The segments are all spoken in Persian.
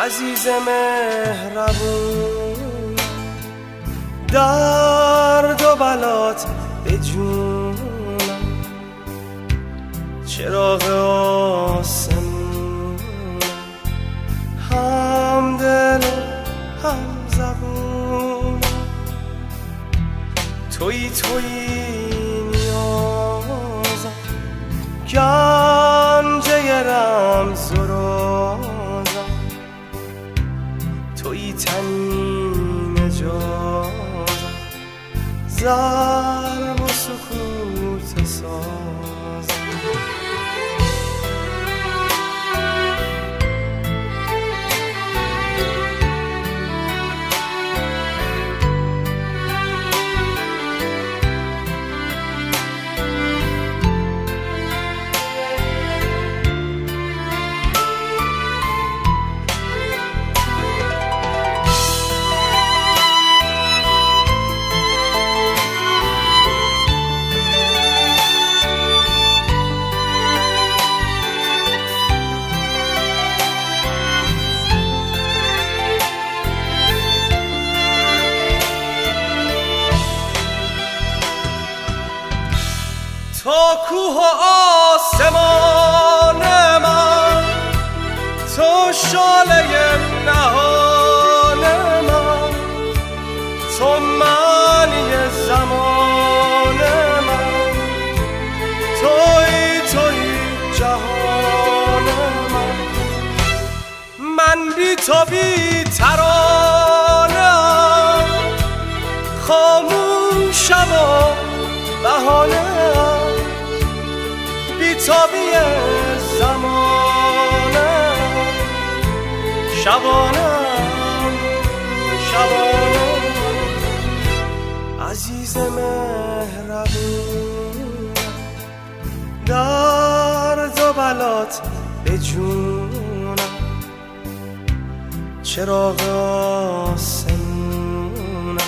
عزیز مهربون، درد و بلات به جونم، چراغ آسمون، هم دل و هم زبونم، تویی نیازم، گنجه رمز و رازم، تویی تنین نجازم، ضرب و سکوت سازم. تا کوه و آسمان من، تو شاله نهان من، تو معنی زمان من، توی جهان من بی تو بی ترانه‌ام، خاموشم و بهانه‌ام، بی‌تابی زمانم، شبانم عزیز مهربون، درد و بلات به جونم، چراغ آسمونم،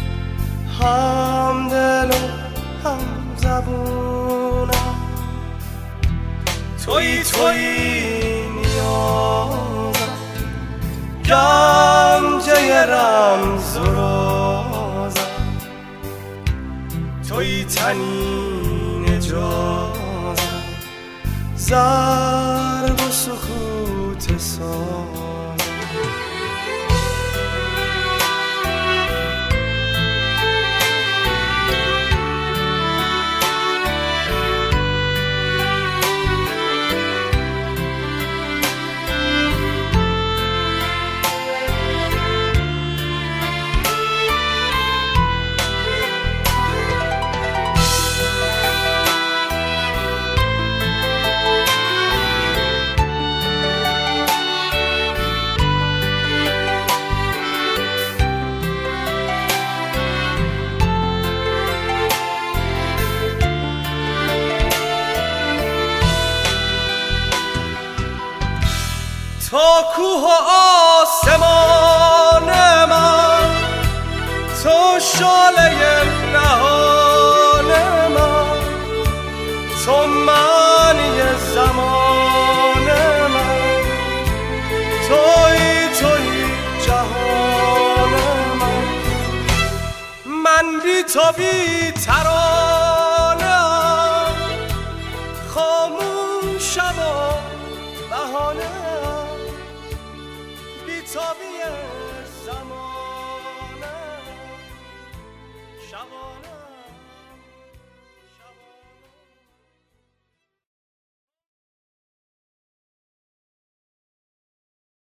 هم دل و هم زبونم، تویی نیازم، گنجه رمز و رازم، تویی تنین نجازم، ضرب و سکوت سازم. تا کوه و آسمان من، تو شاله نهان من، تو معنی زمان من، توی جهان من بی تو بی ترانه‌ام، خاموشم و بهانه‌ام، بی‌تابی زمانم، شبانم